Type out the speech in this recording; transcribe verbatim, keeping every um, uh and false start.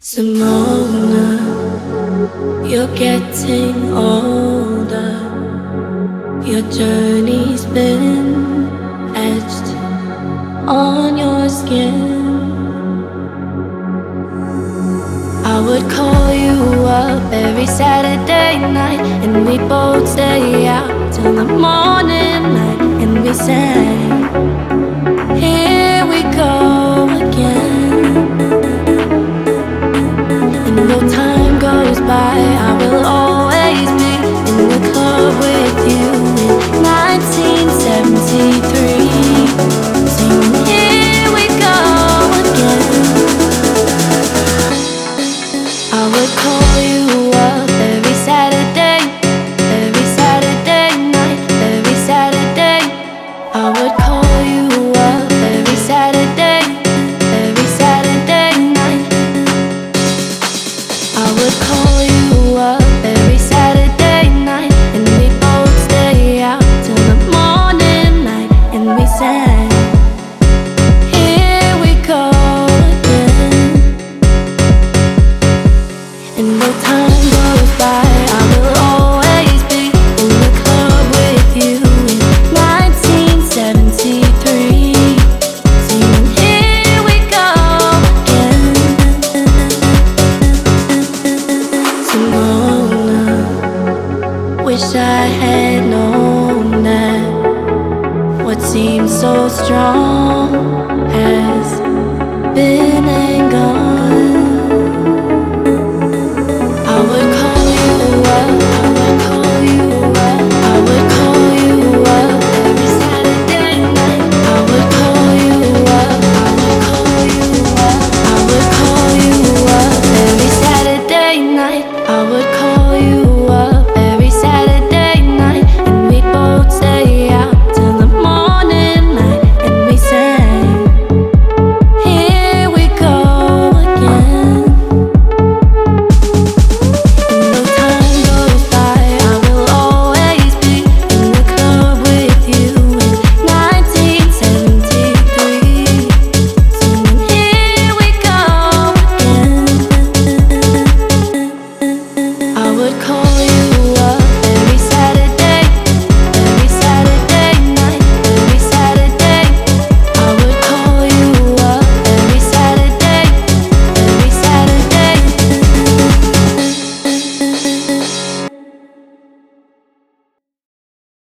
Simona, you're getting older. Your journey's been etched on your skin. I would call you up every Saturday night, and we both stay out till the morning light, and we sang, here we go again. And though time goes by, I will always be in the club with you in nineteen seventy-three, singing, here we go again. I would call you up every Saturday, every Saturday night, every Saturday. I would call you up every Saturday, every Saturday night. I would call you up every Saturday night, and we both stay out till the morning light, and we sang, here we go again. And though time goes by, I will always be in the club with you in nineteen seventy-three, singing, here we go again. Simona, wish I had known that what seemed so strong